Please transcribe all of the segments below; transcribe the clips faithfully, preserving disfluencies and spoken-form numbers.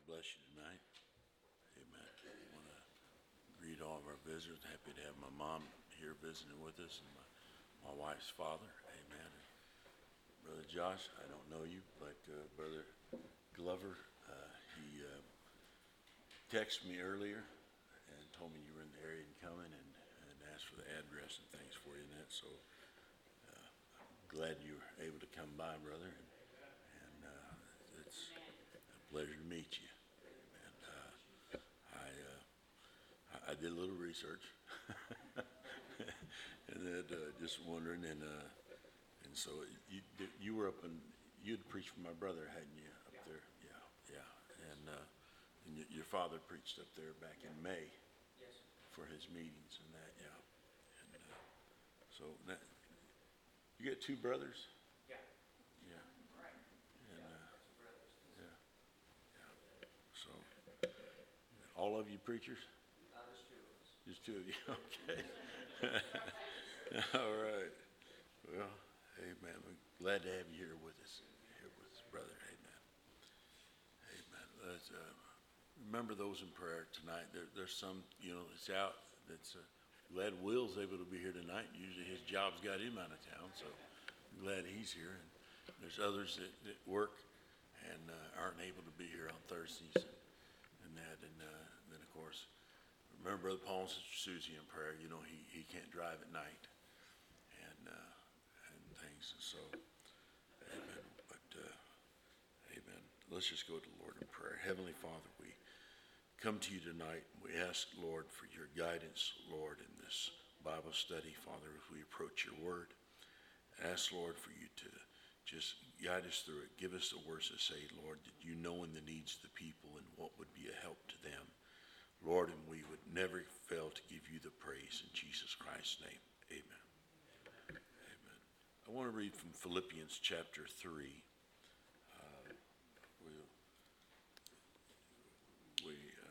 bless you tonight. Amen. I want to greet all of our visitors. Happy to have my mom here visiting with us and my, my wife's father. Amen. And Brother Josh, I don't know you, but uh, Brother Glover, uh, he uh, texted me earlier and told me you were in the area and coming and, and asked for the address and things for you and that. So uh, I'm glad you were able to come by, brother. And, and uh, it's a pleasure to meet you. And uh, I, uh, I I did a little research, and then uh, just wondering, and uh, and so you you were up in you'd preached for my brother, hadn't you, up Yeah. there? Yeah, yeah. And uh, and y- your father preached up there back in May Yes. for his meetings and that, yeah. And uh, so that, you got two brothers? Yeah. Yeah. Right. And Yeah. uh, That's a brothers. yeah, yeah. So all of you preachers? Uh, there's two of us. Just two of you, okay. All right. Well, amen. We're glad to have you here with us, here with us, brother. Amen. Amen. Let's uh, remember those in prayer tonight. There, there's some, you know, that's out. That's uh, glad Will's able to be here tonight. Usually his job's got him out of town, so I'm glad he's here. And there's others that, that work and uh, aren't able to be here on Thursdays and, and that. And uh, then, of course, remember Brother Paul and Sister Susie in prayer. You know, he, he can't drive at night and uh, and things. And so, amen. But, uh, amen. Let's just go to the Lord in prayer. Heavenly Father, we come to you tonight. We ask, Lord, for your guidance, Lord, in this Bible study, Father, as we approach your word. Ask, Lord, for you to just guide us through it. Give us the words to say, Lord, that you know in the needs of the people and what would be a help to them. Lord, and we would never fail to give you the praise in Jesus Christ's name. Amen. Amen. I want to read from Philippians chapter three. Uh, we'll, we,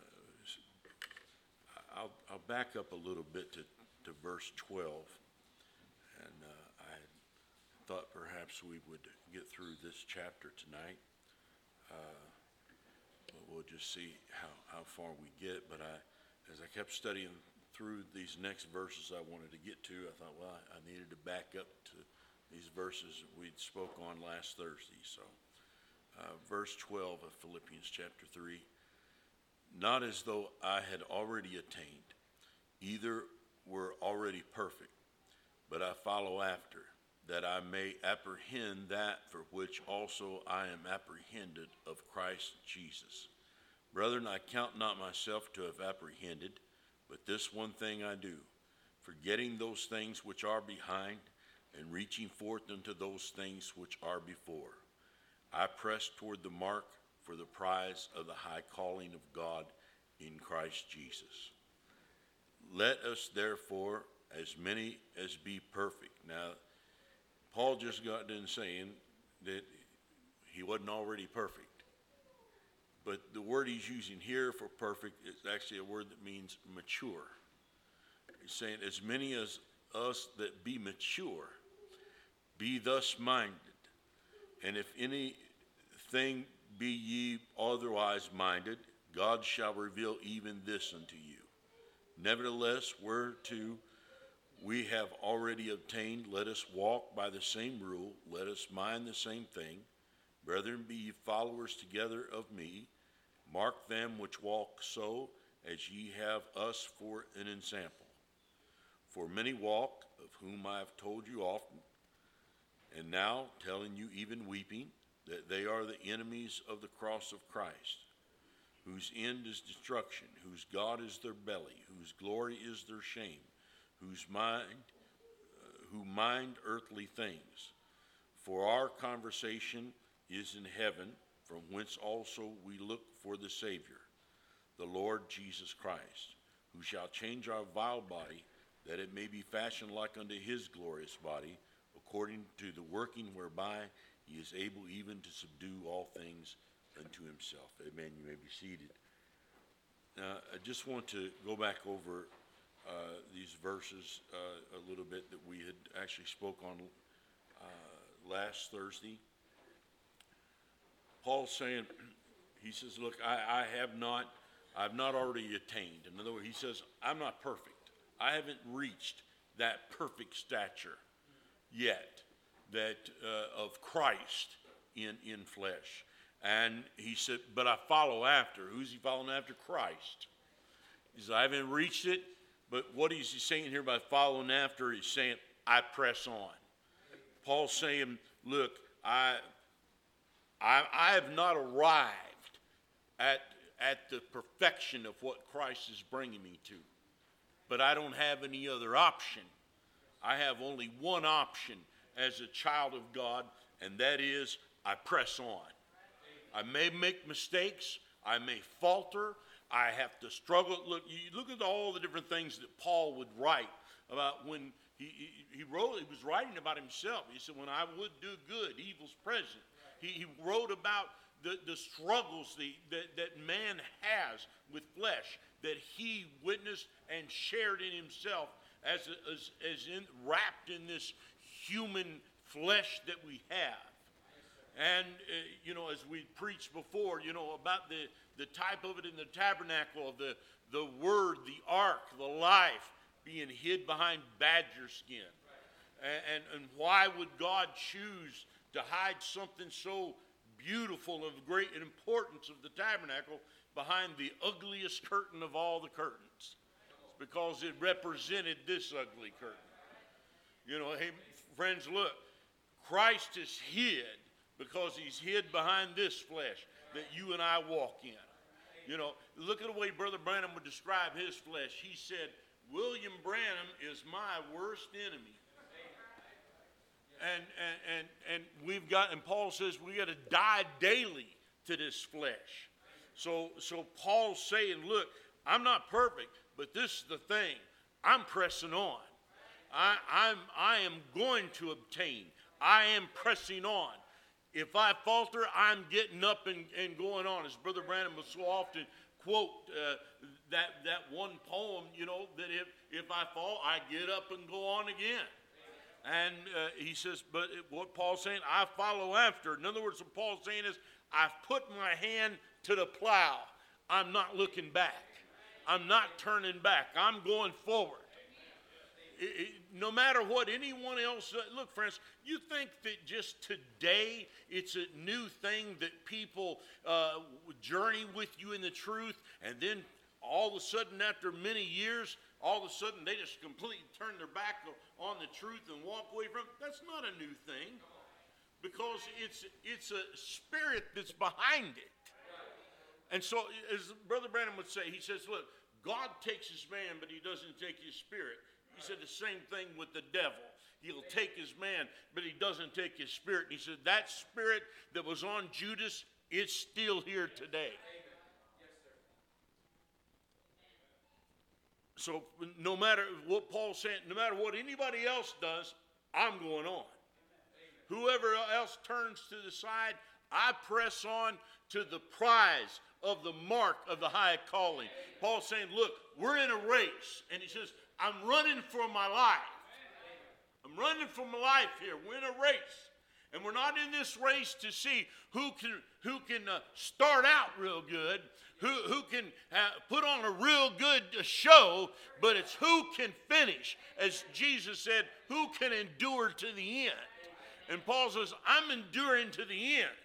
uh, I'll, I'll back up a little bit to, to verse twelve. And uh, I thought perhaps we would get through this chapter tonight. Uh, but we'll just see how, how far we get. But I, as I kept studying through these next verses I wanted to get to, I thought, well, I, I needed to back up to these verses we'd spoke on last Thursday. So uh, verse twelve of Philippians chapter three, not as though I had already attained, either were already perfect, but I follow after, that I may apprehend that for which also I am apprehended of Christ Jesus. Brethren, I count not myself to have apprehended, but this one thing I do, forgetting those things which are behind, and reaching forth unto those things which are before. I press toward the mark for the prize of the high calling of God in Christ Jesus. Let us therefore, as many as be perfect. Now, Paul just got done saying that he wasn't already perfect. But the word he's using here for perfect is actually a word that means mature. He's saying, as many as us that be mature, be thus minded. And if anything be ye otherwise minded, God shall reveal even this unto you. Nevertheless, whereto we have already obtained, let us walk by the same rule, let us mind the same thing. Brethren, be ye followers together of me. Mark them which walk so, as ye have us for an ensample. For many walk, of whom I have told you often, and now telling you even weeping, that they are the enemies of the cross of Christ, whose end is destruction, whose God is their belly, whose glory is their shame, whose mind, uh, who mind earthly things. For our conversation is in heaven, from whence also we look for the Savior, the Lord Jesus Christ, who shall change our vile body, that it may be fashioned like unto his glorious body, according to the working whereby he is able even to subdue all things unto himself. Amen. You may be seated. Now, I just want to go back over uh, these verses uh, a little bit that we had actually spoke on uh, last Thursday. Paul's saying he says, look, I, I have not, I've not already attained. In other words, he says, I'm not perfect. I haven't reached that perfect stature yet that uh, of Christ in, in flesh. And he said, but I follow after. Who's he following after? Christ. He says, I haven't reached it, but what is he saying here by following after? He's saying, I press on. Paul's saying, look, I, I, I have not arrived at, at the perfection of what Christ is bringing me to, but I don't have any other option. I have only one option as a child of God, and that is I press on. I may make mistakes. I may falter. I have to struggle. Look, you look at all the different things that Paul would write about when he, he, he wrote. He was writing about himself. He said, when I would do good, evil's present. He, he wrote about the, the struggles the, that, that man has with flesh that he witnessed and shared in himself as, as, as in, wrapped in this human flesh that we have. And, uh, you know, as we preached before, you know, about the, the type of it in the tabernacle, of the, the word, the ark, the life being hid behind badger skin. And, and, and why would God choose to hide something so beautiful of great importance of the tabernacle behind the ugliest curtain of all the curtains? It's because it represented this ugly curtain. You know, hey, friends, look, Christ is hid because he's hid behind this flesh that you and I walk in. You know, look at the way Brother Branham would describe his flesh. He said, William Branham is my worst enemy. And, and, and, and we've got, and Paul says we got to die daily to this flesh. So, so Paul's saying, look, I'm not perfect, but this is the thing. I'm pressing on. I, I'm, I am going to obtain. I am pressing on. If I falter, I'm getting up and, and going on. As Brother Branham would so often quote uh, that, that one poem, you know, that if, if I fall, I get up and go on again. And uh, he says, but what Paul's saying, I follow after. In other words, what Paul's saying is, I've put my hand to the plow. I'm not looking back. I'm not turning back. I'm going forward. It, it, no matter what anyone else, uh, look, friends, you think that just today it's a new thing that people uh, journey with you in the truth, and then all of a sudden after many years, all of a sudden they just completely turn their back on the truth and walk away from it? That's not a new thing, because it's, it's a spirit that's behind it. And so, as Brother Branham would say, he says, look, God takes his man, but he doesn't take his spirit. He said the same thing with the devil. He'll take his man, but he doesn't take his spirit. And he said that spirit that was on Judas is still here today. So no matter what Paul's saying, no matter what anybody else does, I'm going on. Whoever else turns to the side, I press on to the prize of the mark of the high calling. Paul's saying, look, we're in a race. And he says, I'm running for my life. I'm running for my life here. We're in a race. And we're not in this race to see who can, who can uh, start out real good, who, who can uh, put on a real good show, but it's who can finish. As Jesus said, who can endure to the end. And Paul says, I'm enduring to the end.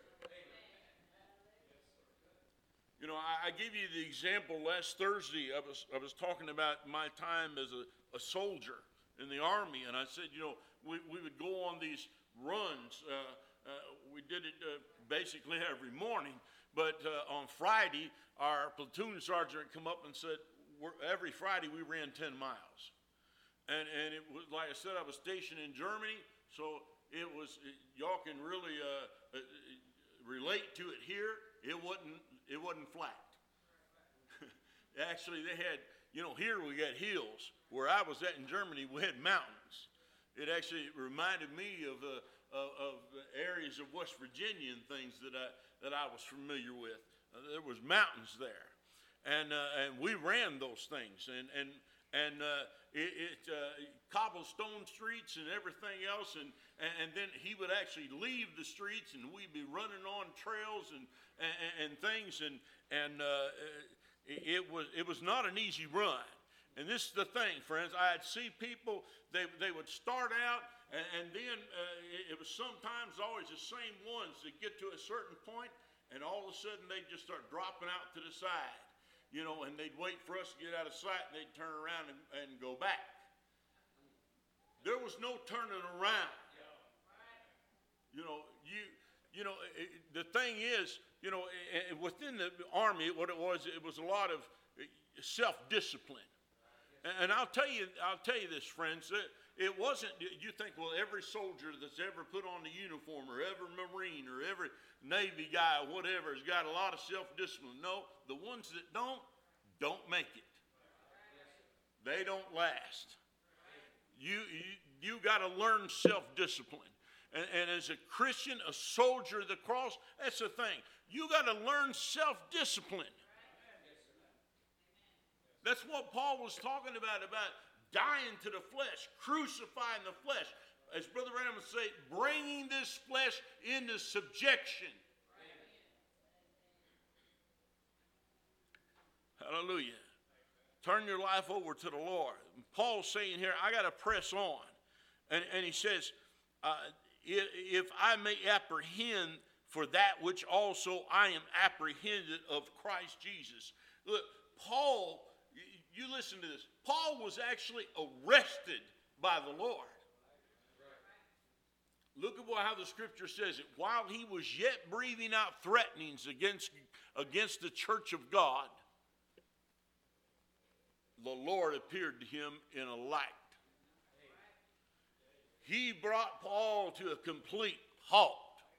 You know, I, I gave you the example last Thursday. I was, I was talking about my time as a, a soldier in the Army, and I said, you know, we, we would go on these runs. Uh, uh, we did it uh, basically every morning, but uh, on Friday, our platoon sergeant come up and said, we're, every Friday we ran ten miles. And, and it was, like I said, I was stationed in Germany, so it was, it, y'all can really uh, uh, relate to it here. It wasn't, it wasn't flat. Actually, they had, you know, here we got hills. Where I was at in Germany, we had mountains. It actually reminded me of, uh, of, of the areas of West Virginia and things that I, that I was familiar with. Uh, there was mountains there. And, uh, and we ran those things. And, and and uh, it, it uh, cobblestone streets and everything else, and, and and then he would actually leave the streets, and we'd be running on trails and and, and things, and and uh, it was it was not an easy run. And this is the thing, friends. I'd see people, they they would start out, and, and then uh, it, it was sometimes always the same ones that get to a certain point, and all of a sudden they'd just start dropping out to the side, you know, and they'd wait for us to get out of sight, and they'd turn around and, and go back. There was no turning around. You know, you you know, it, the thing is, you know, within the army, what it was, it was a lot of self-discipline. And I'll tell you, I'll tell you this, friends. It wasn't. You think, well, every soldier that's ever put on the uniform, or every Marine, or every Navy guy, or whatever, has got a lot of self-discipline. No, the ones that don't, don't make it. They don't last. You you, you got to learn self-discipline. And, and as a Christian, a soldier of the cross, that's the thing. You got to learn self-discipline. That's what Paul was talking about, about dying to the flesh, crucifying the flesh. As Brother Branham would say, bringing this flesh into subjection. Amen. Hallelujah. Turn your life over to the Lord. And Paul's saying here, I got to press on. And, and he says, uh, if I may apprehend for that which also I am apprehended of Christ Jesus. Look, Paul... You listen to this. Paul was actually arrested by the Lord. Look at what, how the scripture says it. While he was yet breathing out threatenings against, against the church of God, the Lord appeared to him in a light. He brought Paul to a complete halt.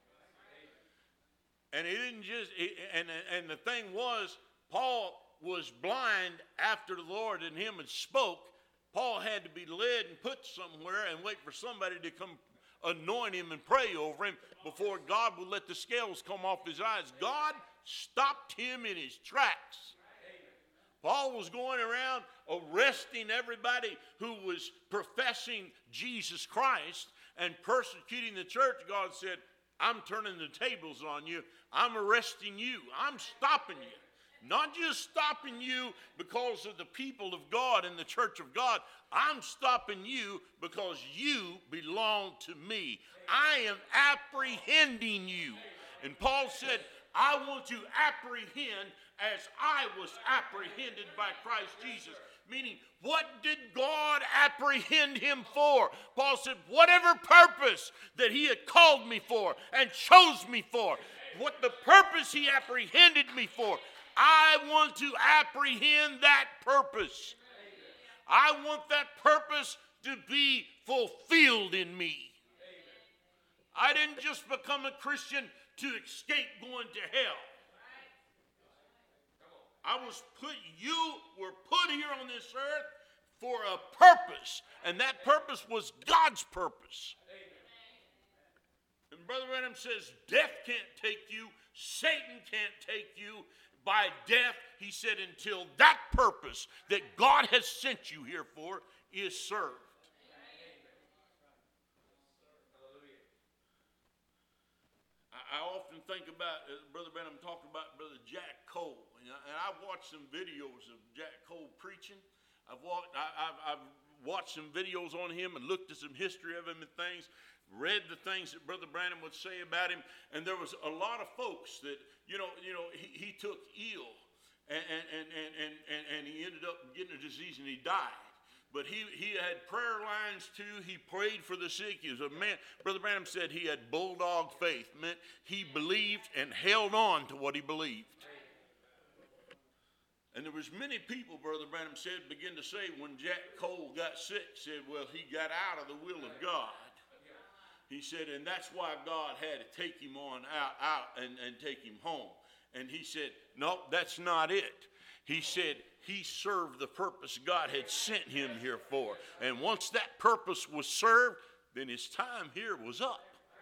And it didn't just, and, and the thing was, Paul was blind after the Lord and him had spoke. Paul had to be led and put somewhere and wait for somebody to come anoint him and pray over him before God would let the scales come off his eyes. God stopped him in his tracks. Paul was going around arresting everybody who was professing Jesus Christ and persecuting the church. God said, I'm turning the tables on you. I'm arresting you. I'm stopping you. Not just stopping you because of the people of God and the church of God. I'm stopping you because you belong to me. I am apprehending you. And Paul said, I want to apprehend as I was apprehended by Christ Jesus. Meaning, what did God apprehend him for? Paul said, whatever purpose that he had called me for and chose me for, what the purpose he apprehended me for, I want to apprehend that purpose. I want that purpose to be fulfilled in me. I didn't just become a Christian to escape going to hell. I was put, you were put here on this earth for a purpose, and that purpose was God's purpose. And Brother Branham says, death can't take you, Satan can't take you. By death, he said, until that purpose that God has sent you here for is served. I, I often think about, uh, Brother Branham talked about Brother Jack Cole. And, I, and I've watched some videos of Jack Cole preaching. I've watched, I, I've, I've watched some videos on him and looked at some history of him and things. Read the things that Brother Branham would say about him, and there was a lot of folks that, you know, you know, he, he took ill, and and, and, and, and and he ended up getting a disease and he died. But he, he had prayer lines too. He prayed for the sick. He was a man. Brother Branham said he had bulldog faith. Meant he believed and held on to what he believed. And there was many people, Brother Branham said, begin to say when Jack Cole got sick, said, well, he got out of the will of God. He said, and that's why God had to take him on out, out and, and take him home. And he said, no, that's not it. He said he served the purpose God had sent him here for. And once that purpose was served, then his time here was up.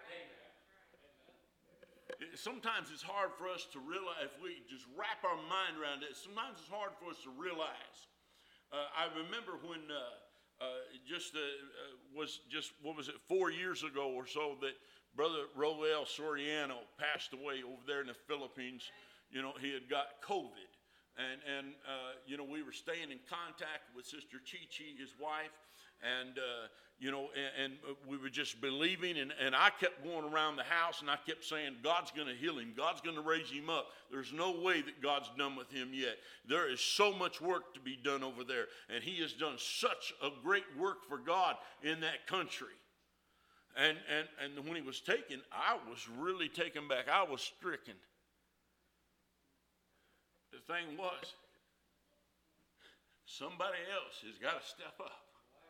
Sometimes it's hard for us to realize, if we just wrap our mind around it, sometimes it's hard for us to realize Uh, I remember when uh, uh, just uh, uh, was just what was it four years ago or so that Brother Roel Soriano passed away over there in the Philippines. You know, he had got COVID, and and uh, you know, we were staying in contact with Sister Chi Chi, his wife. And, uh, you know, and, and we were just believing, and, and I kept going around the house, and I kept saying, God's going to heal him. God's going to raise him up. There's no way that God's done with him yet. There is so much work to be done over there, and he has done such a great work for God in that country. And, and, and when he was taken, I was really taken back. I was stricken. The thing was, somebody else has got to step up.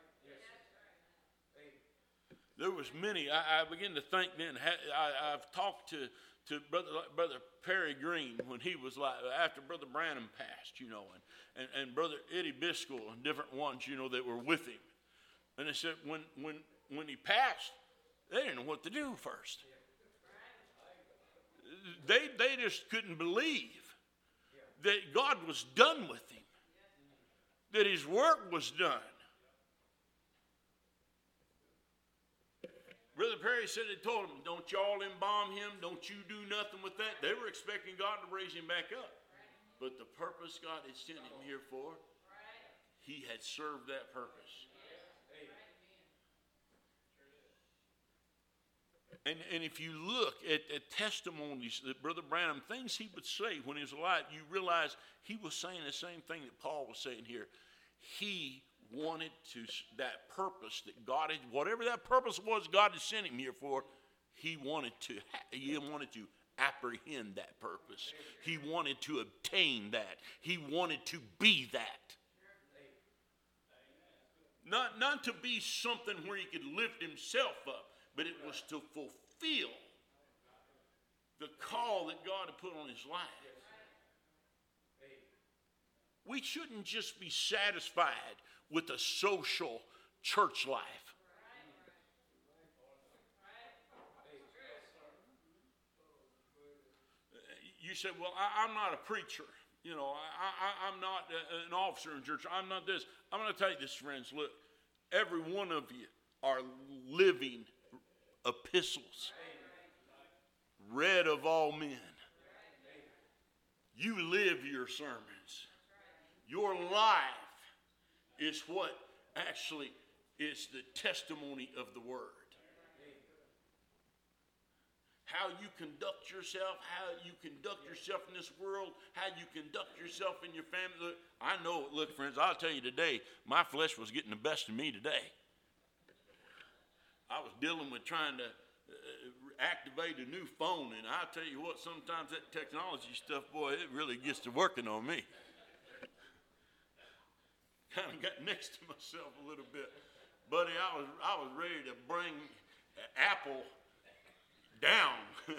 There was many. I, I begin to think then. I, I've talked to, to brother brother Perry Green when he was like after Brother Branham passed, you know, and, and, and Brother Eddie Biscoe and different ones, you know, that were with him. And they said when when when he passed, they didn't know what to do first. They they just couldn't believe that God was done with him, that his work was done. Brother Perry said they told him, don't y'all embalm him, don't you do nothing with that. They were expecting God to raise him back up. But the purpose God had sent him here for, he had served that purpose. And, and if you look at, at testimonies that Brother Branham, things he would say when he was alive, you realize he was saying the same thing that Paul was saying here. He wanted to, that purpose that God had, whatever that purpose was God had sent him here for, he wanted to, he wanted to apprehend that purpose. He wanted to obtain that. He wanted to be that. Not, not to be something where he could lift himself up, but it was to fulfill the call that God had put on his life. We shouldn't just be satisfied with a social church life. You say, well, I, I'm not a preacher. You know, I, I, I'm not a, an officer in church. I'm not this. I'm going to tell you this, friends. Look, every one of you are living epistles, read of all men. You live your sermons. Your life is what actually is the testimony of the word. How you conduct yourself, how you conduct yourself in this world, how you conduct yourself in your family. Look, I know, look, friends, I'll tell you today, my flesh was getting the best of me today. I was dealing with trying to uh, activate a new phone, and I'll tell you what, sometimes that technology stuff, boy, it really gets to working on me. Kind of got next to myself a little bit. Buddy, I was I was ready to bring Apple down.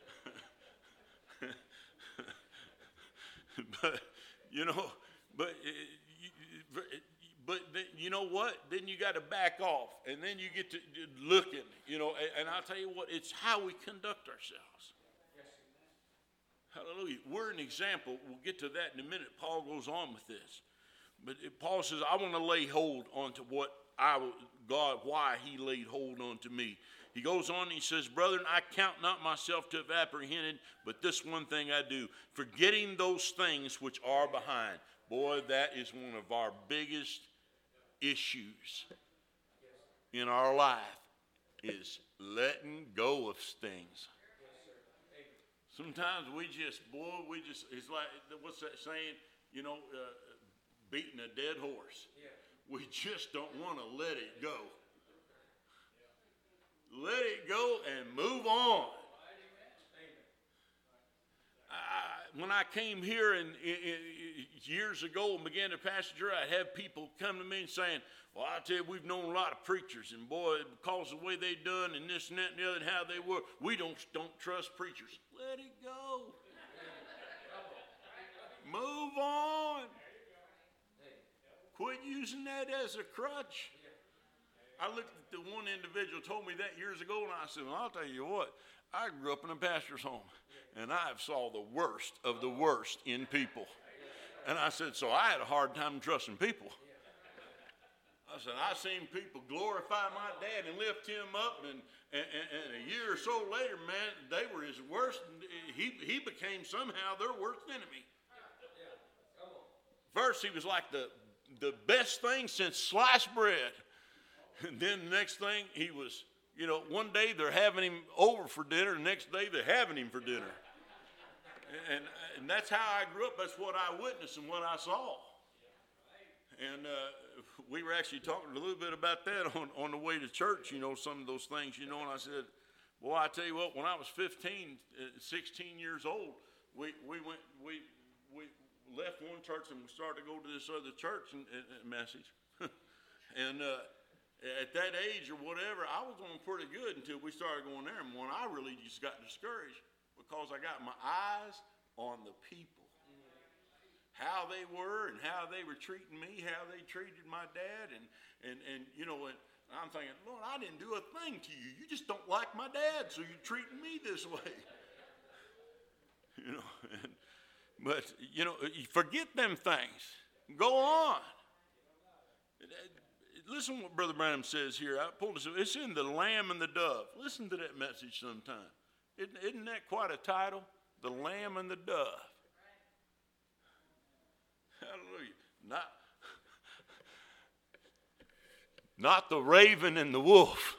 But, you know, but, but you know what? Then you got to back off, and then you get to looking, you know, and I'll tell you what, it's how we conduct ourselves. Hallelujah. We're an example. We'll get to that in a minute. Paul goes on with this. But Paul says, I want to lay hold onto what I, God, why he laid hold onto me. He goes on and he says, brethren, I count not myself to have apprehended, but this one thing I do, forgetting those things which are behind. Boy, that is one of our biggest issues in our life, is letting go of things. Sometimes we just, boy, we just, it's like, what's that saying? You know, uh, beating a dead horse. Yeah. We just don't want to let it go. Yeah. Let it go and move on. I, when I came here and, and years ago and began to pastor, I'd have people come to me and saying, well, I tell you, we've known a lot of preachers, and boy, because of the way they done and this and that and the other and how they were, we don't, don't trust preachers. Let it go. Move on. Quit using that as a crutch. I looked at the one individual told me that years ago, and I said, well, I'll tell you what, I grew up in a pastor's home, and I saw the worst of the worst in people. And I said, so I had a hard time trusting people. I said, I seen people glorify my dad and lift him up, and, and, and a year or so later, man, they were his worst. He, he became somehow their worst enemy. First, he was like the, the best thing since sliced bread. And then the next thing, he was, you know, one day they're having him over for dinner, the next day they're having him for dinner. And, and that's how I grew up. That's what I witnessed and what I saw. And uh, we were actually talking a little bit about that on, on the way to church, you know, some of those things, you know, and I said, boy, I tell you what, when I was fifteen, sixteen years old, we, we went, we, we left one church and we started to go to this other church and, and, and message. and uh, at that age or whatever, I was doing pretty good until we started going there. And when I really just got discouraged because I got my eyes on the people. How they were and how they were treating me, how they treated my dad. And, and, and you know, and I'm thinking, Lord, I didn't do a thing to you. You just don't like my dad, so you're treating me this way. You know, and, but, you know, forget them things. Go on. Listen what Brother Branham says here. I pulled this. It's in The Lamb and the Dove. Listen to that message sometime. Isn't, isn't that quite a title? The Lamb and the Dove. Hallelujah. Not, not the raven and the wolf.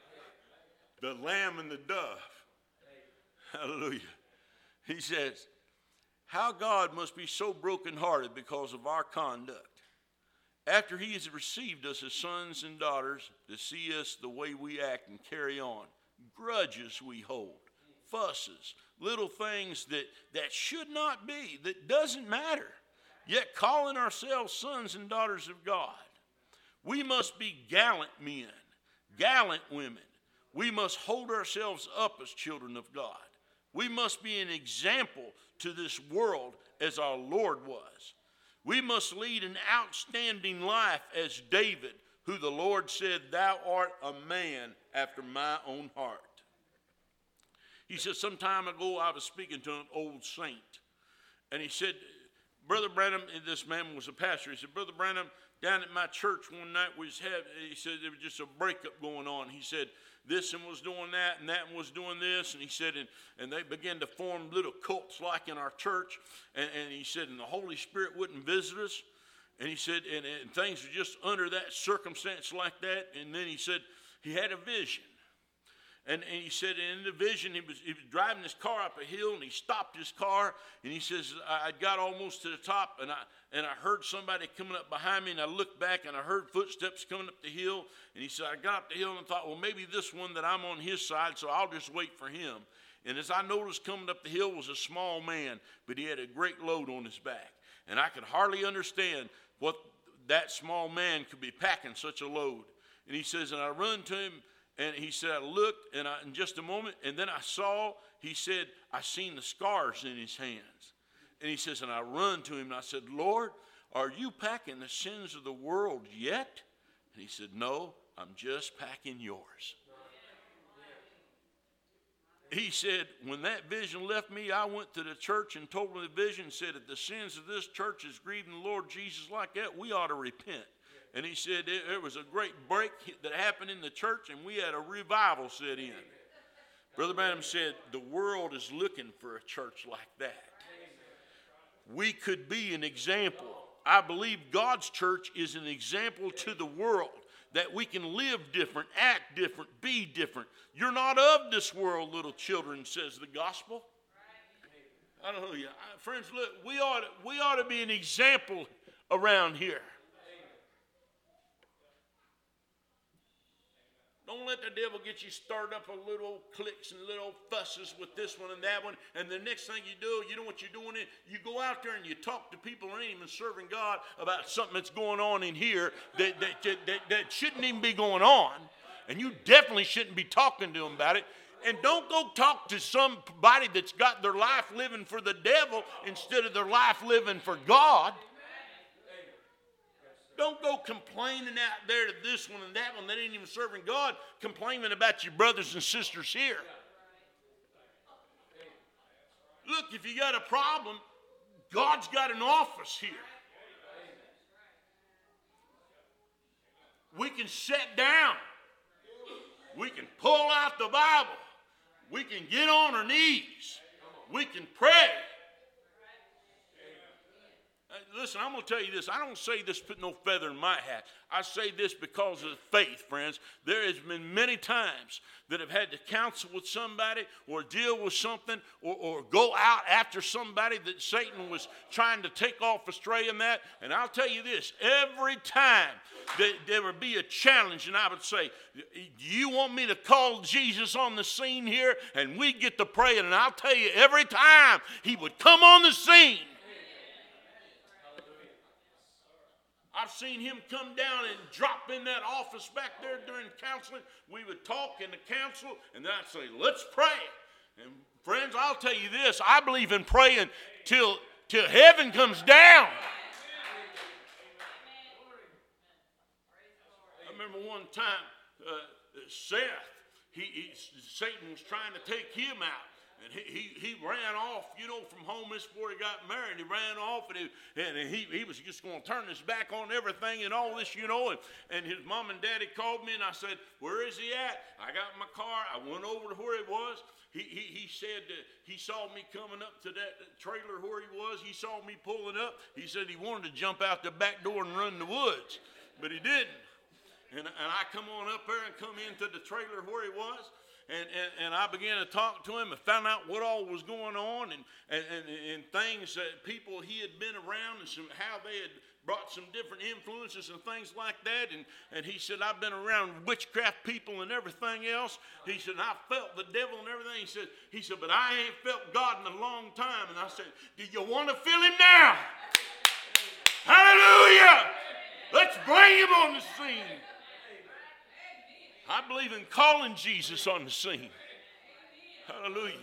The lamb and the dove. Hallelujah. He says, how God must be so brokenhearted because of our conduct. After he has received us as sons and daughters, to see us the way we act and carry on. Grudges we hold. Fusses. Little things that, that should not be. That doesn't matter. Yet calling ourselves sons and daughters of God. We must be gallant men, gallant women. We must hold ourselves up as children of God. We must be an example to this world as our Lord was. We must lead an outstanding life as David, who the Lord said, thou art a man after my own heart. He said, some time ago I was speaking to an old saint, and he said, Brother Branham, this man was a pastor. He said, Brother Branham, down at my church one night, we was having, he said, there was just a breakup going on. He said, this one was doing that, and that one was doing this. And he said, and, and they began to form little cults like in our church. And, and he said, and the Holy Spirit wouldn't visit us. And he said, and, and things were just under that circumstance like that. And then he said, he had a vision. And, and he said in the vision, he was, he was driving his car up a hill, and he stopped his car, and he says, I got almost to the top, and I and I heard somebody coming up behind me, and I looked back, and I heard footsteps coming up the hill, and he said, I got up the hill and thought, well, maybe this one that I'm on his side, so I'll just wait for him. And as I noticed coming up the hill was a small man, but he had a great load on his back. And I could hardly understand what that small man could be packing such a load. And he says, and I run to him, and he said, I looked, and I, in just a moment, and then I saw, he said, I seen the scars in his hands. And he says, and I run to him, and I said, Lord, are you packing the sins of the world yet? And he said, no, I'm just packing yours. He said, when that vision left me, I went to the church and told them the vision, said, if the sins of this church is grieving the Lord Jesus like that, we ought to repent. And he said there was a great break that happened in the church, and we had a revival set in. Brother Branham said, the world is looking for a church like that. We could be an example. I believe God's church is an example to the world, that we can live different, act different, be different. You're not of this world, little children, says the gospel. Hallelujah. Friends, look, we ought to, we ought to be an example around here. Don't let the devil get you started up a little cliques and little fusses with this one and that one. And the next thing you do, you know what you're doing? You go out there and you talk to people who ain't even serving God about something that's going on in here that, that, that, that, that shouldn't even be going on. And you definitely shouldn't be talking to them about it. And don't go talk to somebody that's got their life living for the devil instead of their life living for God. Don't go complaining out there to this one and that one that ain't even serving God, complaining about your brothers and sisters here. Look, if you got a problem, God's got an office here. We can sit down. We can pull out the Bible. We can get on our knees. We can pray. Listen, I'm going to tell you this. I don't say this put no feather in my hat. I say this because of faith, friends. There has been many times that I've had to counsel with somebody or deal with something or, or go out after somebody that Satan was trying to take off astray in that. And I'll tell you this. Every time that there would be a challenge and I would say, do you want me to call Jesus on the scene here? And we'd get to praying. And I'll tell you, every time he would come on the scene, I've seen him come down and drop in that office back there during counseling. We would talk in the council, and then I'd say, let's pray. And friends, I'll tell you this. I believe in praying till, till heaven comes down. I remember one time, uh, Seth, he, he, Satan was trying to take him out. And he, he, he ran off, you know, from home just before he got married. He ran off, and he, and he, he was just going to turn his back on everything and all this, you know. And, and his mom and daddy called me, and I said, where is he at? I got in my car. I went over to where he was. He, he, he said that he saw me coming up to that trailer where he was. He saw me pulling up. He said he wanted to jump out the back door and run in the woods, but he didn't. And, and I come on up there and come into the trailer where he was. And, and, and I began to talk to him and found out what all was going on and, and, and, and things that people he had been around and some, how they had brought some different influences and things like that. And, and he said, I've been around witchcraft people and everything else. He said, I felt the devil and everything. He said, he said, but I ain't felt God in a long time. And I said, do you want to feel him now? Hallelujah! Let's bring him on the scene. I believe in calling Jesus on the scene. Hallelujah.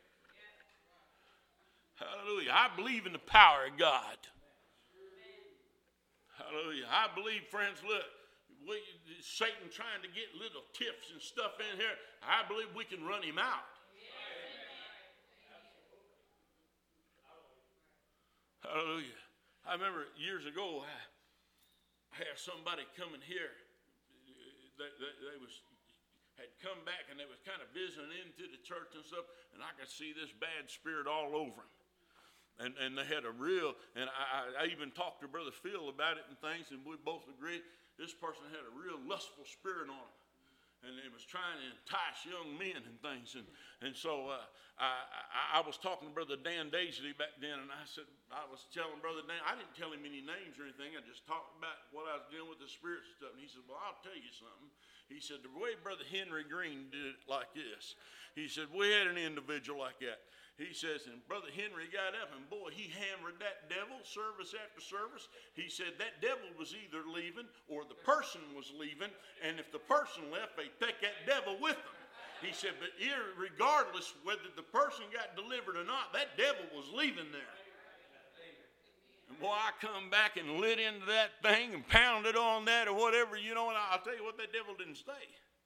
Hallelujah. I believe in the power of God. Hallelujah. I believe, friends, look, we, Satan trying to get little tips and stuff in here, I believe we can run him out. Hallelujah. I remember years ago, I had somebody coming here. They, they, they was had come back and they was kind of visiting into the church and stuff, and I could see this bad spirit all over them. And and they had a real, and I, I even talked to Brother Phil about it and things, and we both agreed this person had a real lustful spirit on him. And it was trying to entice young men and things. And, and so uh, I, I, I was talking to Brother Dan Daisley back then, and I said, I was telling Brother Dan, I didn't tell him any names or anything. I just talked about what I was dealing with, the spirits and stuff. And he said, well, I'll tell you something. He said, the way Brother Henry Green did it like this. He said, we had an individual like that. He says, and Brother Henry got up, and boy, he hammered that devil service after service. He said that devil was either leaving or the person was leaving, and if the person left, they'd take that devil with them. He said, but regardless whether the person got delivered or not, that devil was leaving there. And boy, I come back and lit into that thing and pounded on that or whatever, you know, and I'll tell you what, that devil didn't stay.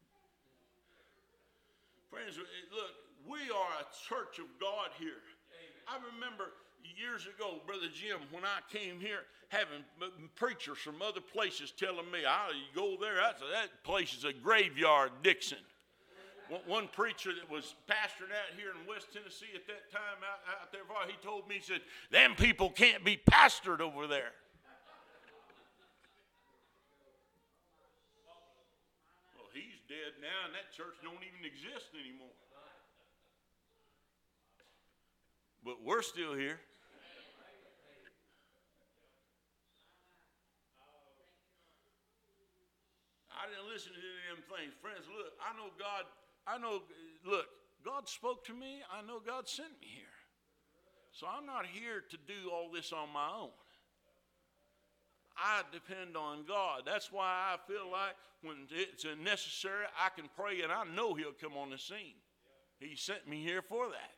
Friends, look, we are a church of God here. I remember years ago, Brother Jim, when I came here, having preachers from other places telling me, "I you go there, that's a, that place is a graveyard, Dixon." One preacher that was pastoring out here in West Tennessee at that time, out, out there, he told me, he said, "Them people can't be pastored over there." Well, he's dead now, and that church don't even exist anymore. But we're still here. I didn't listen to any of them things. Friends, look, I know God, I know, look, God spoke to me. I know God sent me here. So I'm not here to do all this on my own. I depend on God. That's why I feel like when it's necessary, I can pray, and I know He'll come on the scene. He sent me here for that.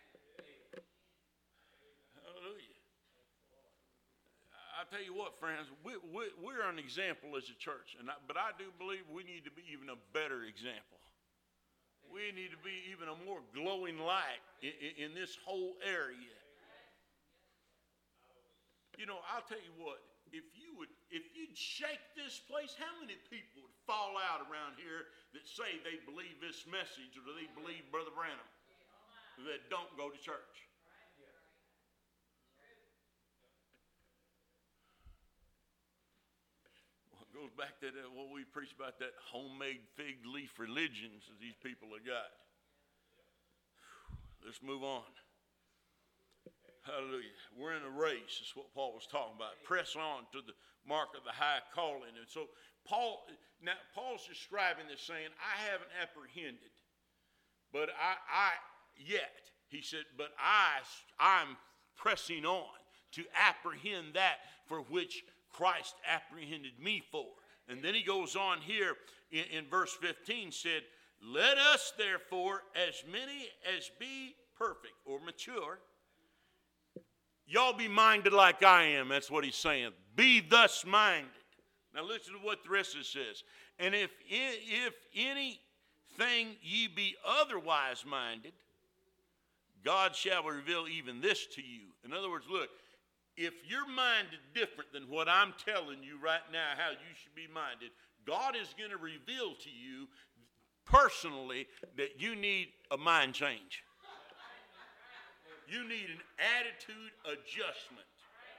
I tell you what, friends, we, we, we're an example as a church, and I, but I do believe we need to be even a better example. We need to be even a more glowing light in, in, in this whole area. You know, I'll tell you what, if you would, if you'd shake this place, how many people would fall out around here that say they believe this message or they believe Brother Branham that don't go to church? Well, it goes back to that, what we preach about, that homemade fig leaf religions that these people have got. Let's move on. Hallelujah. We're in a race. That's what Paul was talking about. Press on to the mark of the high calling. And so Paul, now Paul's describing this saying, I haven't apprehended, but I, I yet, he said, but I, I'm pressing on to apprehend that for which Christ apprehended me for. And then he goes on here in, in verse fifteen, said, let us therefore, as many as be perfect or mature, y'all be minded like I am. That's what he's saying. Be thus minded. Now listen to what the rest of it says. And if, if anything ye be otherwise minded, God shall reveal even this to you. In other words, look, if you're minded different than what I'm telling you right now how you should be minded, God is going to reveal to you personally that you need a mind change. You need an attitude adjustment.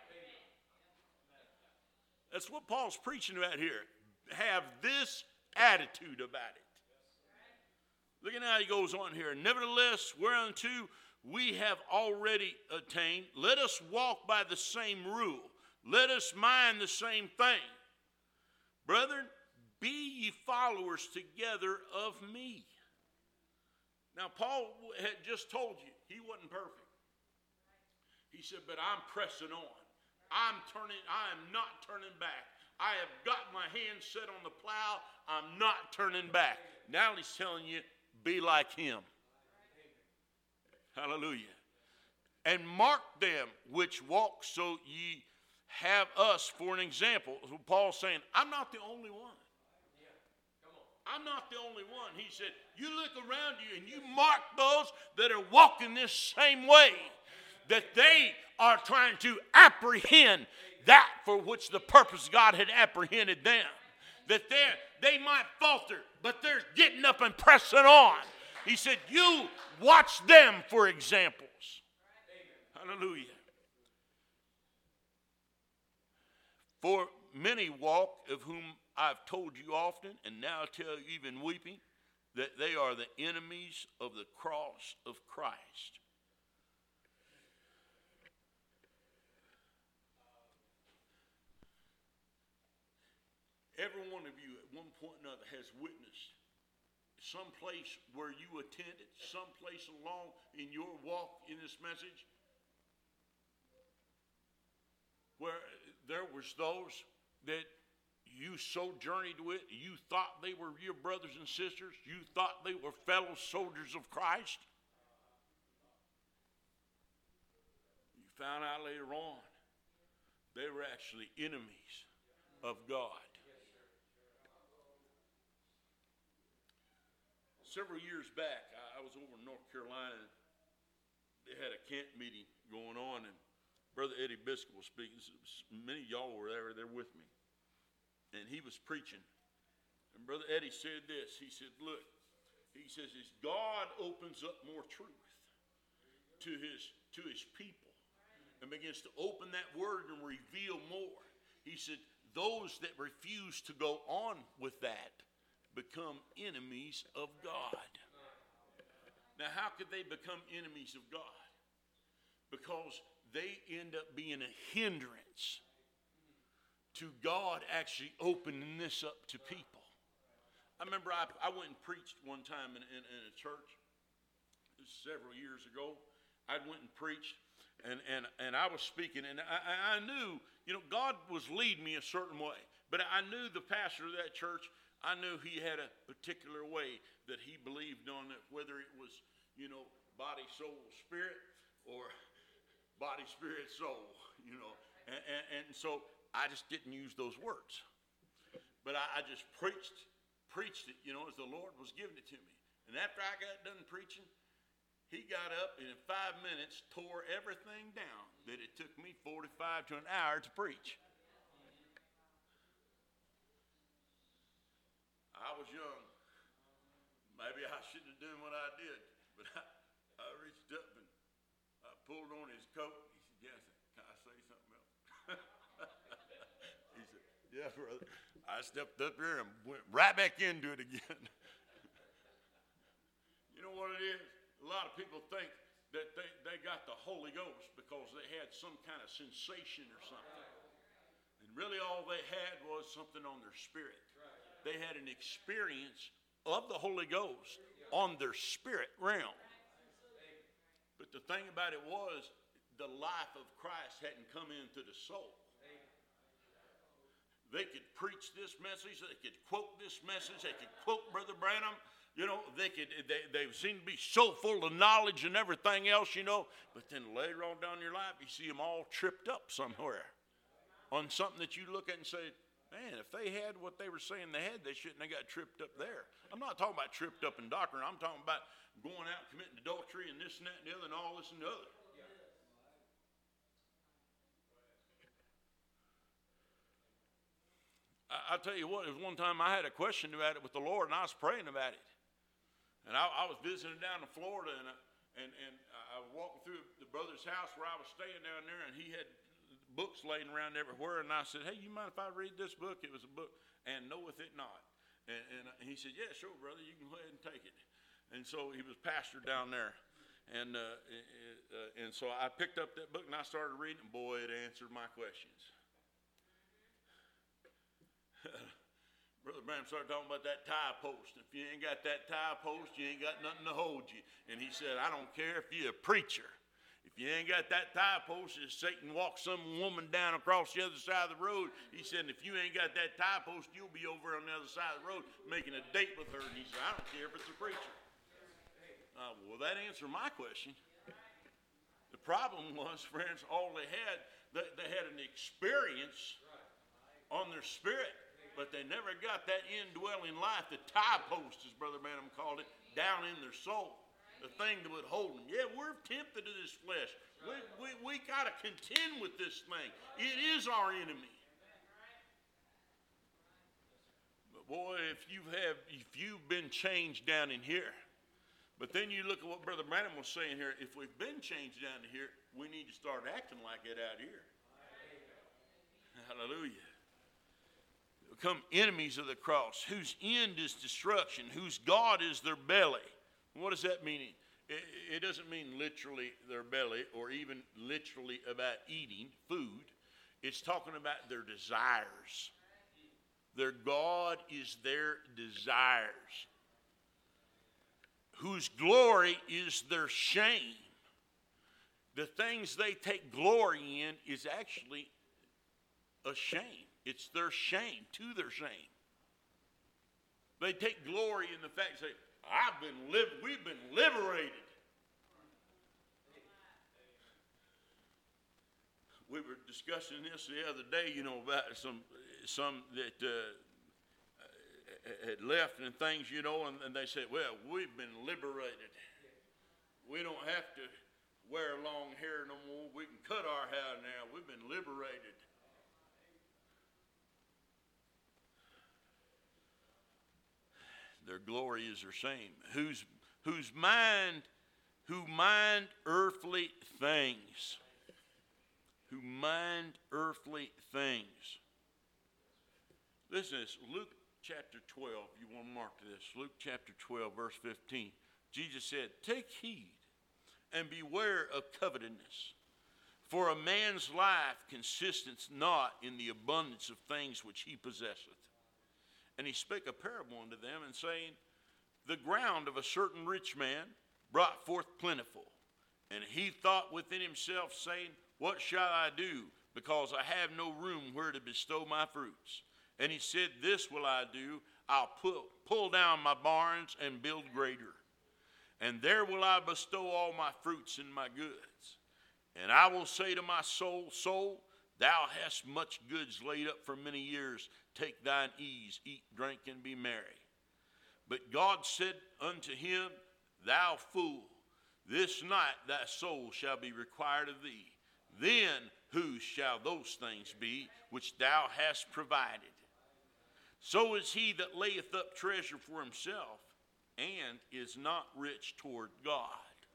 That's what Paul's preaching about here. Have this attitude about it. Look at how he goes on here. Nevertheless, whereunto we have already attained, let us walk by the same rule. Let us mind the same thing. Brethren, be ye followers together of me. Now, Paul had just told you he wasn't perfect. He said, but I'm pressing on. I'm turning, I am not turning back. I have got my hand set on the plow. I'm not turning back. Now he's telling you, be like him. Hallelujah. And mark them which walk, so ye have us for an example. So Paul's saying, I'm not the only one. I'm not the only one. He said, you look around you and you mark those that are walking this same way, that they are trying to apprehend that for which the purpose God had apprehended them. That they might falter, but they're getting up and pressing on. He said, you watch them for examples. Hallelujah. For many walk, of whom I've told you often, and now I tell you even weeping, that they are the enemies of the cross of Christ. Every one of you at one point or another has witnessed some place where you attended, some place along in your walk in this message, where there was those that you sojourneyed with, you thought they were your brothers and sisters, you thought they were fellow soldiers of Christ. You found out later on they were actually enemies of God. Several years back, I was over in North Carolina, and they had a camp meeting going on, and Brother Eddie Biscuit was speaking. Many of y'all were there, there with me. And he was preaching. And Brother Eddie said this. He said, look, he says, as God opens up more truth to his, to his people and begins to open that word and reveal more, he said, those that refuse to go on with that become enemies of God. Now, how could they become enemies of God? Because they end up being a hindrance to God actually opening this up to people. I remember I, I went and preached one time in, in, in a church several years ago. I went and preached, and, and, and I was speaking, and I, I knew, you know, God was leading me a certain way. But I knew the pastor of that church, I knew he had a particular way that he believed on it, whether it was, you know, body, soul, spirit, or body, spirit, soul, you know. And, and, and so I just didn't use those words. But I, I just preached, preached it, you know, as the Lord was giving it to me. And after I got done preaching, he got up and in five minutes tore everything down that it took me forty-five to an hour to preach. was young, maybe I shouldn't have done what I did, but I, I reached up and I pulled on his coat. He said, yes, can I say something else? He said, yeah, brother. I stepped up there and went right back into it again. You know what it is? A lot of people think that they, they got the Holy Ghost because they had some kind of sensation or something. And really all they had was something on their spirit. They had an experience of the Holy Ghost on their spirit realm. But the thing about it was, the life of Christ hadn't come into the soul. They could preach this message, they could quote this message, they could quote Brother Branham. You know, they could they, they seem to be so full of knowledge and everything else, you know. But then later on down your life, you see them all tripped up somewhere on something that you look at and say, man, if they had what they were saying they had, they shouldn't have got tripped up there. I'm not talking about tripped up in doctrine. I'm talking about going out committing adultery and this and that and the other and all this and the other. I, I'll tell you what, it was one time I had a question about it with the Lord, and I was praying about it. And I, I was visiting down in Florida, and, I, and, and I was walking through the brother's house where I was staying down there, and he had books laying around everywhere. And I said, hey, you mind if I read this book? It was a book, And Knoweth It Not. And, and he said, yeah, sure, brother, you can go ahead and take it. And so he was pastor down there. And, uh, uh, and so I picked up that book, and I started reading, and boy, it answered my questions. Brother Branham started talking about that tie post. If you ain't got that tie post, you ain't got nothing to hold you. And he said, I don't care if you're a preacher. If you ain't got that tie post, as Satan walks some woman down across the other side of the road, he said, if you ain't got that tie post, you'll be over on the other side of the road making a date with her. And he said, I don't care if it's a preacher. Uh, well, that answered my question. The problem was, friends, all they had, they, they had an experience on their spirit. But they never got that indwelling life, the tie post, as Brother Branham called it, down in their soul. The thing that would hold them. Yeah, we're tempted to this flesh. We, we, we got to contend with this thing. It is our enemy. But boy, if you have, if you've been changed down in here, but then you look at what Brother Branham was saying here, if we've been changed down in here, we need to start acting like it out here. Hallelujah. Become enemies of the cross, whose end is destruction, whose God is their belly. What does that mean? It, it doesn't mean literally their belly or even literally about eating food. It's talking about their desires. Their God is their desires, whose glory is their shame. The things they take glory in is actually a shame. It's their shame, to their shame. They take glory in the fact, say, I've been liv- we've been liberated. We were discussing this the other day, you know, about some some that uh, had left and things, you know, and, and they said, well, we've been liberated. We don't have to wear long hair no more. We can cut our hair now. We've been liberated. Their glory is their shame. Whose whose mind, who mind earthly things. Who mind earthly things. Listen to this. Luke chapter twelve. You want to mark this. Luke chapter twelve, verse fifteen. Jesus said, take heed and beware of covetousness. For a man's life consisteth not in the abundance of things which he possesseth. And he spake a parable unto them, and saying, the ground of a certain rich man brought forth plentiful. And he thought within himself, saying, what shall I do, because I have no room where to bestow my fruits? And he said, this will I do, I'll pull, pull down my barns and build greater. And there will I bestow all my fruits and my goods. And I will say to my soul, soul, thou hast much goods laid up for many years. Take thine ease, eat, drink, and be merry. But God said unto him, thou fool, this night thy soul shall be required of thee. Then whose shall those things be which thou hast provided? So is he that layeth up treasure for himself and is not rich toward God.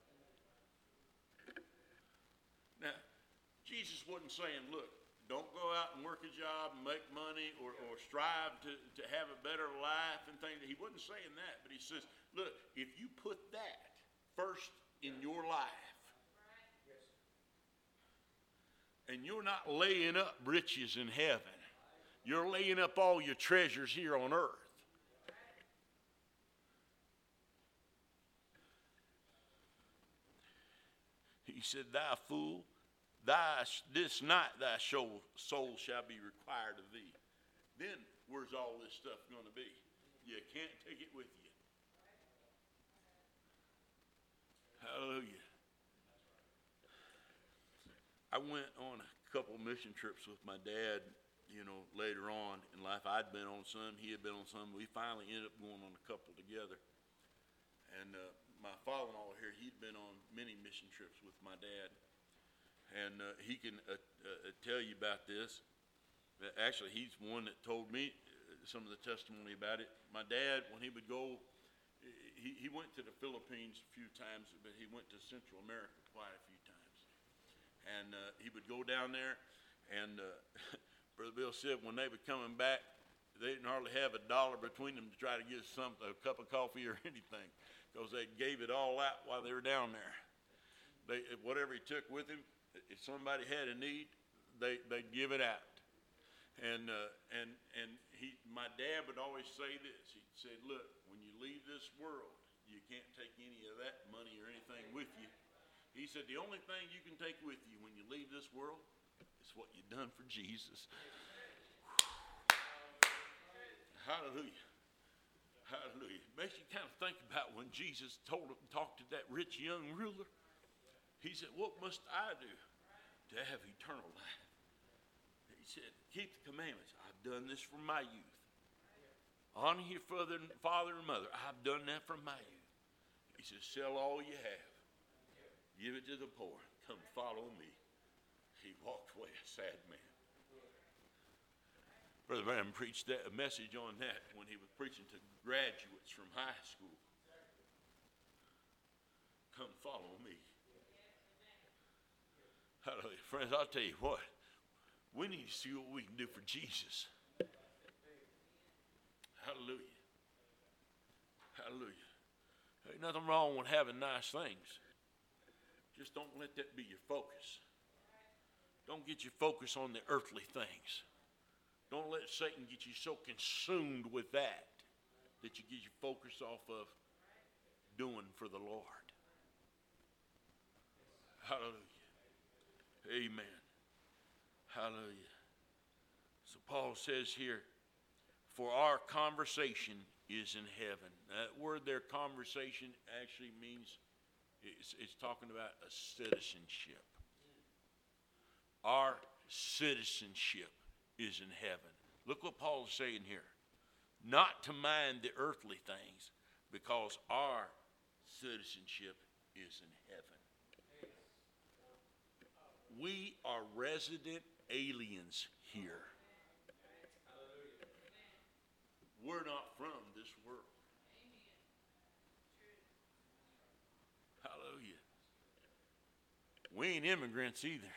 Now, Jesus wasn't saying, look, don't go out and work a job and make money or, or strive to, to have a better life and things. He wasn't saying that, but he says, look, if you put that first in your life, and you're not laying up riches in heaven, you're laying up all your treasures here on earth. He said, thou fool, thy, this night thy soul, soul shall be required of thee. Then where's all this stuff going to be? You can't take it with you. Hallelujah. I went on a couple mission trips with my dad, you know, later on in life. I'd been on some, he had been on some. We finally ended up going on a couple together. And uh, my father-in-law here, he'd been on many mission trips with my dad. And uh, he can uh, uh, tell you about this. Actually, he's one that told me some of the testimony about it. My dad, when he would go, he, he went to the Philippines a few times, but he went to Central America quite a few times. And uh, he would go down there, and uh, Brother Bill said when they were coming back, they didn't hardly have a dollar between them to try to get some a cup of coffee or anything, because they gave it all out while they were down there. They whatever he took with him, if somebody had a need, they they'd give it out. And uh, and and he, my dad would always say this. He said, "Look, when you leave this world, you can't take any of that money or anything with you." He said, the only thing you can take with you when you leave this world is what you've done for Jesus. Hallelujah. Hallelujah. Makes you kind of think about when Jesus told him, talked to that rich young ruler. He said, what must I do to have eternal life? He said, keep the commandments. I've done this from my youth. Honor your father and, father and mother. I've done that from my youth. He said, sell all you have. Give it to the poor. Come follow me. He walked away a sad man. Brother Branham preached that, a message on that when he was preaching to graduates from high school. Come follow me. Hallelujah. Friends, I'll tell you what. We need to see what we can do for Jesus. Hallelujah. Hallelujah. Ain't nothing wrong with having nice things. Just don't let that be your focus. Don't get your focus on the earthly things. Don't let Satan get you so consumed with that that you get your focus off of doing for the Lord. Hallelujah. Amen. Hallelujah. So Paul says here, for our conversation is in heaven. That word there, conversation, actually means It's, it's talking about a citizenship. Our citizenship is in heaven. Look what Paul is saying here. Not to mind the earthly things, because our citizenship is in heaven. We are resident aliens here. We're not from this world. Hallelujah. We ain't immigrants either.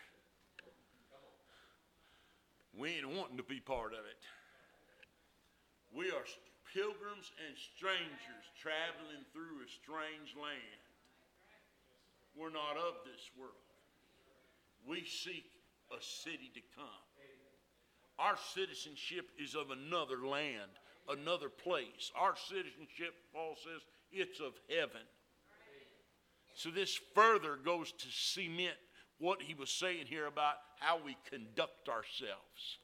We ain't wanting to be part of it. We are pilgrims and strangers traveling through a strange land. We're not of this world. We seek a city to come. Our citizenship is of another land, another place. Our citizenship, Paul says, it's of heaven. So this further goes to cement what he was saying here about how we conduct ourselves.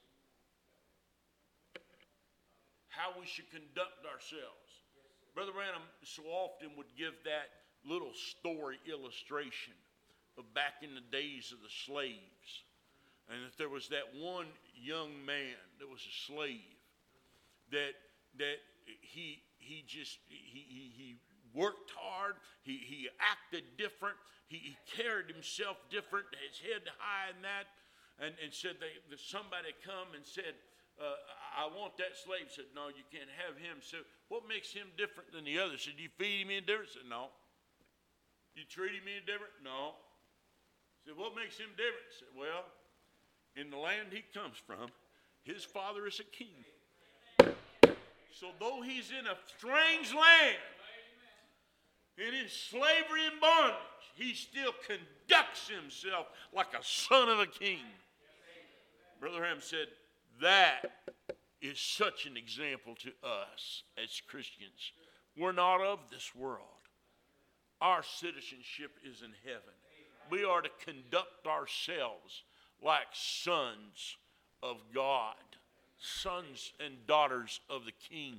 How we should conduct ourselves. Brother Branham so often would give that little story illustration of back in the days of the slaves. And that there was that one young man that was a slave that that he he just he he, he worked hard, he, he acted different, he, he carried himself different, his head high and that, and, and said they, that somebody come and said, uh, I want that slave. Said, no, you can't have him. So what makes him different than the others? Said, you feed him any different? Said, no. You treat him any different? No. Said, what makes him different? Said, well, in the land he comes from, his father is a king. So though he's in a strange land, and in slavery and bondage, he still conducts himself like a son of a king. Brother Branham said, that is such an example to us as Christians. We're not of this world. Our citizenship is in heaven. We are to conduct ourselves like sons of God, sons and daughters of the King.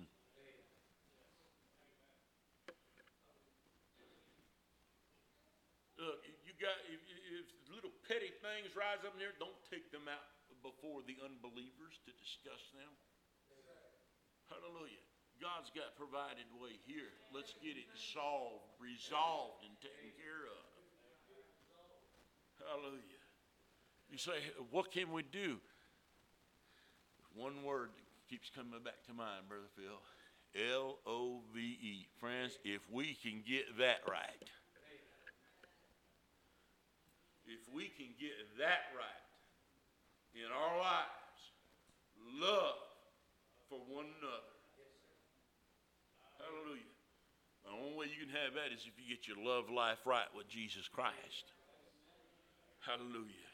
Look, you got, if, if little petty things rise up in there, don't take them out before the unbelievers to discuss them. Hallelujah. God's got provided way here. Let's get it solved, resolved, and taken care of. Hallelujah. You say, what can we do? One word that keeps coming back to mind, Brother Phil. L O V E. Friends, if we can get that right, if we can get that right in our lives, love for one another. Hallelujah. The only way you can have that is if you get your love life right with Jesus Christ. Hallelujah.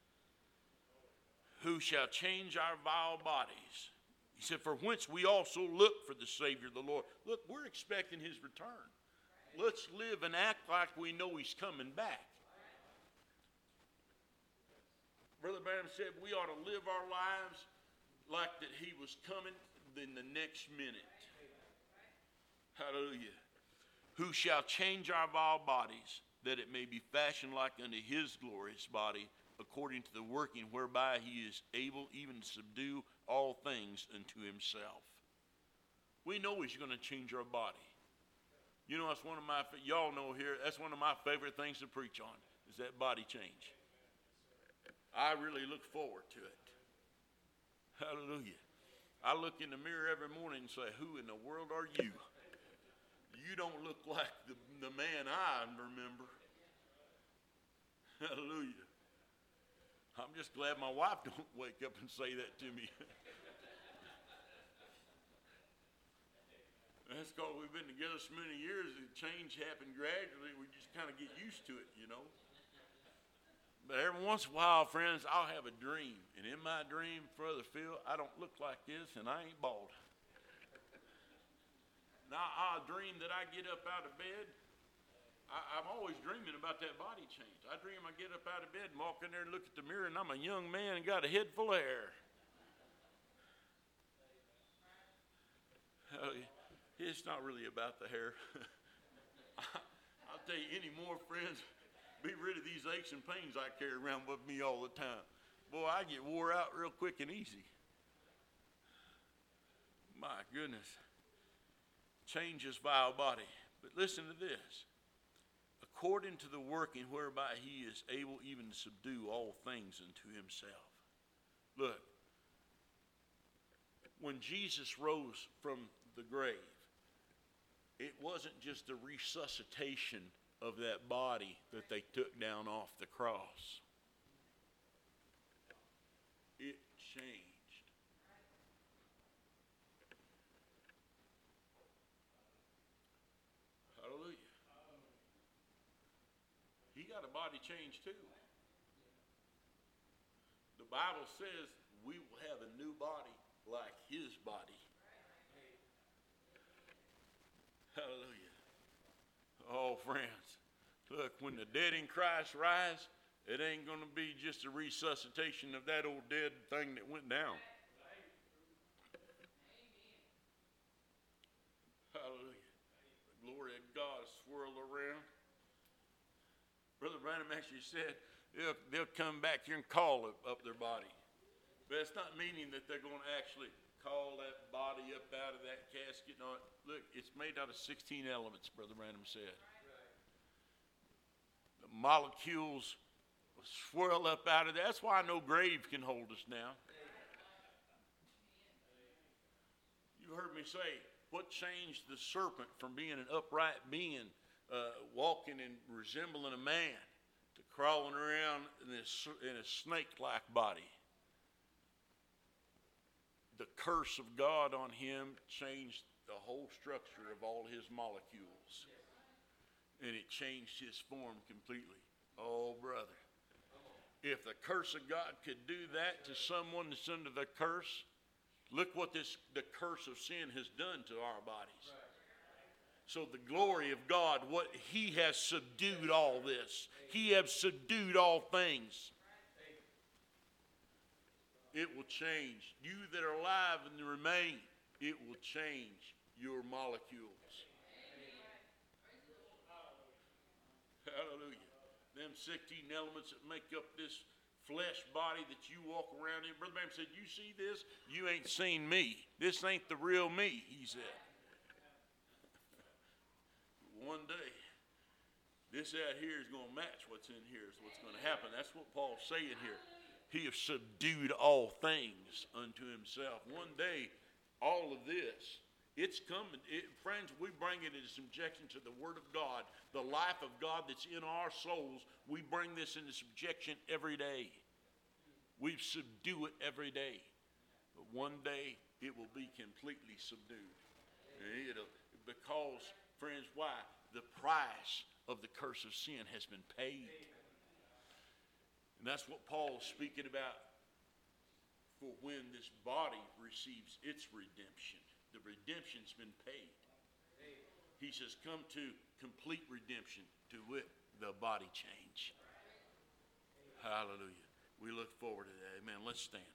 Who shall change our vile bodies. He said, for whence we also look for the Savior, the Lord. Look, we're expecting his return. Let's live and act like we know he's coming back. Brother Branham said we ought to live our lives like that he was coming in the next minute. Hallelujah. Who shall change our vile bodies, that it may be fashioned like unto his glorious body, according to the working whereby he is able even to subdue all things unto himself. We know he's going to change our body. You know, that's one of my, y'all know here, that's one of my favorite things to preach on, is that body change. I really look forward to it. Hallelujah. I look in the mirror every morning and say, who in the world are you? You don't look like the, the man I remember. Hallelujah. I'm just glad my wife don't wake up and say that to me. That's because we've been together so many years, the change happened gradually. We just kind of get used to it, you know. But every once in a while, friends, I'll have a dream. And in my dream, Brother Phil, I don't look like this and I ain't bald. Now, I'll dream that I get up out of bed. I, I'm always dreaming about that body change. I dream I get up out of bed and walk in there and look at the mirror and I'm a young man and got a head full of hair. Oh, it's not really about the hair. I'll tell you anymore, friends. Be rid of these aches and pains I carry around with me all the time. Boy, I get wore out real quick and easy. My goodness. Change his vile body. But listen to this. According to the working whereby he is able even to subdue all things unto himself. Look. When Jesus rose from the grave, it wasn't just a resuscitation of that body that they took down off the cross. It changed. Hallelujah. He got a body change too. The Bible says we will have a new body like his body. Hallelujah. Oh, friends, look, when the dead in Christ rise, it ain't going to be just a resuscitation of that old dead thing that went down. Hallelujah. The glory of God swirl around. Brother Branham actually said they'll, they'll come back here and call up, up their body. But it's not meaning that they're going to actually call that body up out of that casket. No, look, it's made out of sixteen elements, Brother Branham said. The molecules swirl up out of there. That's why no grave can hold us now. You heard me say, what changed the serpent from being an upright being, uh, walking and resembling a man, to crawling around in, this, in a snake-like body? The curse of God on him changed the whole structure of all his molecules. And it changed his form completely. Oh, brother. If the curse of God could do that to someone that's under the curse, look what this the curse of sin has done to our bodies. So the glory of God, what he has subdued all this. He has subdued all things. It will change. You that are alive and remain, it will change your molecules. Hallelujah. Them sixteen elements that make up this flesh body that you walk around in. Brother Branham said, you see this? You ain't seen me. This ain't the real me, he said. One day, this out here is going to match what's in here is what's going to happen. That's what Paul's saying here. He has subdued all things unto himself. One day, all of this, it's coming. It, friends, we bring it into subjection to the Word of God, the life of God that's in our souls. We bring this into subjection every day. We subdue it every day. But one day, it will be completely subdued. And it'll, because, friends, why? The price of the curse of sin has been paid. And that's what Paul is speaking about for when this body receives its redemption. The redemption's been paid. He says, come to complete redemption, to wit, the body change. Hallelujah. We look forward to that. Amen. Let's stand.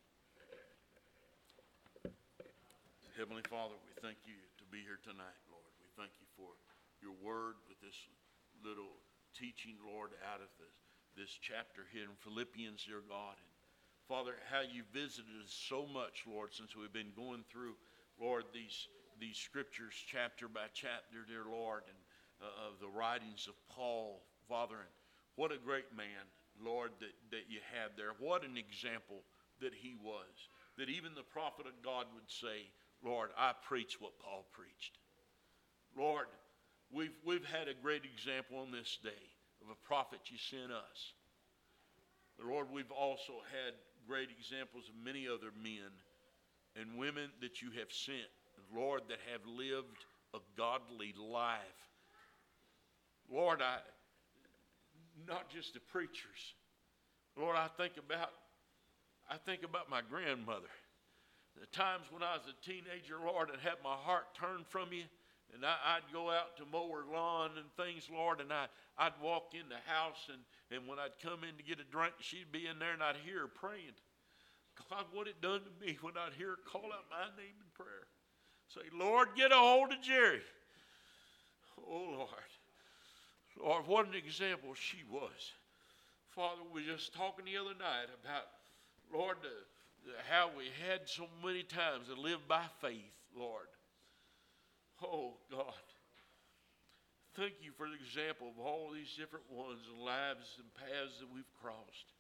Heavenly Father, we thank you to be here tonight, Lord. We thank you for your word with this little teaching, Lord, out of this, this chapter here in Philippians, dear God. And Father, how you visited us so much, Lord, since we've been going through, Lord, these these scriptures chapter by chapter, dear Lord, and uh, of the writings of Paul, Father. And what a great man, Lord, that, that you had there. What an example that he was. That even the prophet of God would say, Lord, I preach what Paul preached. Lord, we've, we've had a great example on this day of a prophet you sent us. But Lord, we've also had great examples of many other men and women that you have sent, Lord, that have lived a godly life. Lord, I, not just the preachers. Lord, I think about, I think about my grandmother. The times when I was a teenager, Lord, I'd have my heart turned from you, and I, I'd go out to mow her lawn and things, Lord, and I, I'd walk in the house, and, and when I'd come in to get a drink, she'd be in there, and I'd hear her praying. God, what it done to me when I'd hear her call out my name in prayer. Say, Lord, get a hold of Jerry. Oh, Lord. Lord, what an example she was. Father, we were just talking the other night about, Lord, the, the, how we had so many times to live by faith, Lord. Oh, God. Thank you for the example of all these different ones and lives and paths that we've crossed.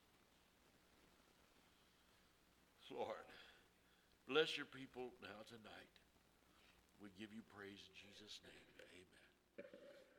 Lord, bless your people now tonight. We give you praise in Jesus' name. Amen.